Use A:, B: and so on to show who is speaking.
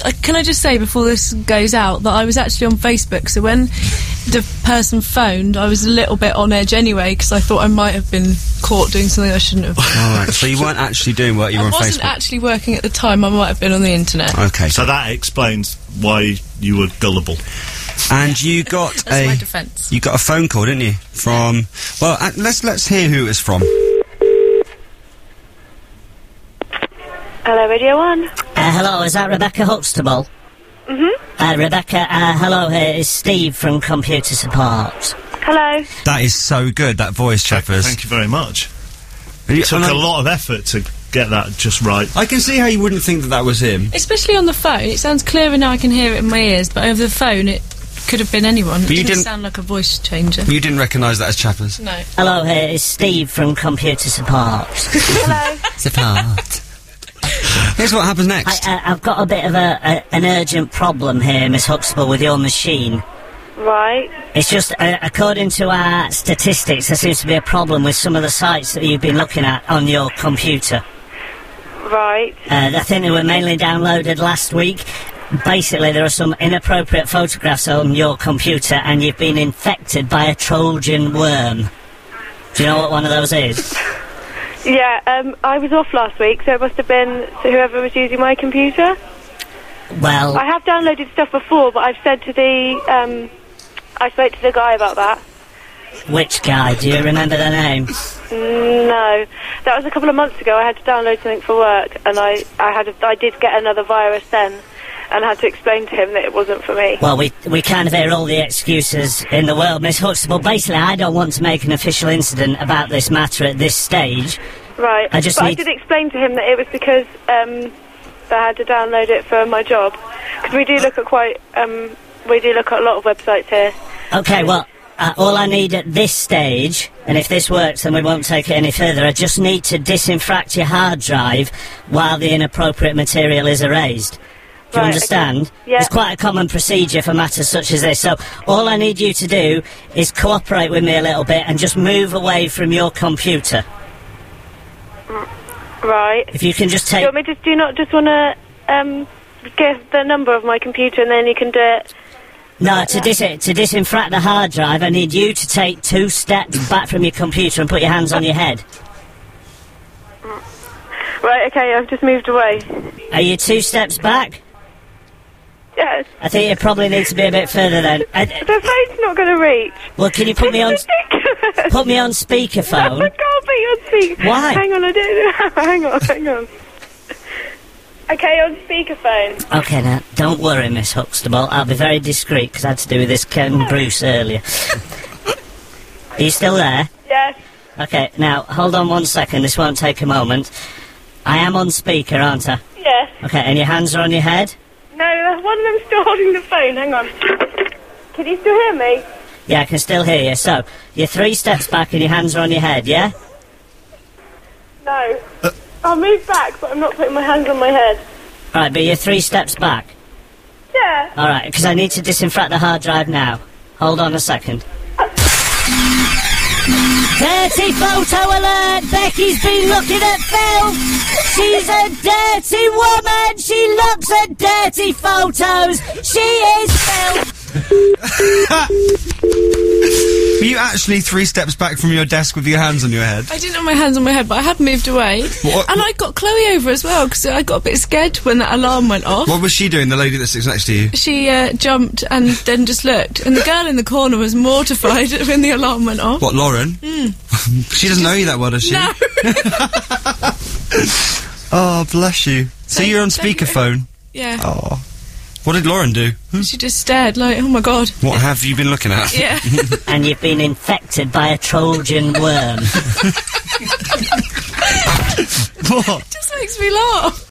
A: can I just say before this goes out that I was actually on Facebook, so when the person phoned, I was a little bit on edge anyway, because I thought I might have been caught doing something I shouldn't have.
B: Alright, so you weren't actually doing work, you were on Facebook?
A: I wasn't actually working at the time, I might have been on the internet.
B: Okay.
C: So that explains why you were gullible.
B: And you got
A: That's my defence.
B: You got a phone call, didn't you? From... Well, let's hear who it was from.
D: Hello, Radio 1.
E: Hello, is that Rebecca Huxtable?
D: Mm-hmm.
E: Rebecca, hello, here is Steve from Computer Support.
D: Hello.
B: That is so good, that voice, Chappers.
C: Thank you very much. It took a lot of effort to get that just right.
B: I can see how you wouldn't think that was him.
A: Especially on the phone. It sounds clearer now, I can hear it in my ears, but over the phone it could have been anyone.
B: But
A: it
B: you
A: didn't
B: didn't
A: sound like a voice changer.
B: You didn't recognise that as Chappers?
A: No.
E: Hello, here is Steve from Computer Support.
D: Hello.
B: Support. Here's what happens next.
E: I've got a bit of an urgent problem here, Miss Huxtable, with your machine.
D: Right.
E: It's just, according to our statistics, there seems to be a problem with some of the sites that you've been looking at on your computer.
D: Right.
E: I think they were mainly downloaded last week. Basically, there are some inappropriate photographs on your computer, and you've been infected by a Trojan worm. Do you know what one of those is?
D: Yeah, I was off last week, so it must have been whoever was using my computer.
E: Well...
D: I have downloaded stuff before, but I've said to the, I spoke to the guy about that.
E: Which guy? Do you remember their name?
D: No. That was a couple of months ago. I had to download something for work, and I did get another virus then, and had to explain to him that it wasn't for me.
E: Well, we kind of hear all the excuses in the world, Miss Huxtable. Basically, I don't want to make an official incident about this matter at this stage.
D: Right.
E: I just
D: but
E: need...
D: I did explain to him that it was because I had to download it for my job. Because we do look at a lot of websites here.
E: Okay, well, all I need at this stage, and if this works then we won't take it any further, I just need to disinfect your hard drive while the inappropriate material is erased. Do you understand?
D: Okay. Yeah.
E: It's quite a common procedure for matters such as this, so all I need you to do is cooperate with me a little bit and just move away from your computer.
D: Right.
E: If you can just take...
D: Do you not just want to give the number of my computer and then you can do it?
E: No, to disinfect the hard drive, I need you to take 2 steps back from your computer and put your hands on your head.
D: Right, okay, I've just moved away.
E: Are you 2 steps back?
D: Yes.
E: I think you probably need to be a bit further then.
D: The phone's not going to reach.
E: Well, can you put me on...
D: Ridiculous.
E: Put me on speakerphone?
D: I can't put you on speaker.
E: Why?
D: Hang on, I don't know. Hang on. Okay, on speakerphone.
E: Okay, now, don't worry, Miss Huxtable. I'll be very discreet, because I had to do with this Ken Bruce earlier. Are you still there?
D: Yes.
E: Okay, now, hold on 1 second. This won't take a moment. I am on speaker, aren't I?
D: Yes.
E: Okay, and your hands are on your head?
D: No, one of them's still holding the phone. Hang on. Can you still hear me?
E: Yeah, I can still hear you. So, you're 3 steps back and your hands are on your head, yeah?
D: No. I'll move back, but I'm not putting my hands on my head.
E: Alright, but you're 3 steps back?
D: Yeah.
E: Alright, because I need to disinfect the hard drive now. Hold on a second. Dirty photo alert! Becky's been looking at film! She's a dirty woman! She looks at dirty photos! She is filth!
B: Were you actually 3 steps back from your desk with your hands on your head?
A: I didn't have my hands on my head, but I had moved away.
B: What?
A: And I got Chloe over as well, because I got a bit scared when that alarm went off.
B: What was she doing, the lady that sits next to you?
A: She jumped and then just looked, and the girl in the corner was mortified when the alarm went off.
B: What, Lauren? She doesn't know you that well, does she?
A: No.
B: Oh, bless you. So you're on speakerphone?
A: Yeah.
B: Oh. What did Lauren do?
A: She just stared like, oh my god.
B: What have you been looking at?
A: Yeah.
E: And you've been infected by a Trojan worm.
B: What?
A: Just makes me laugh.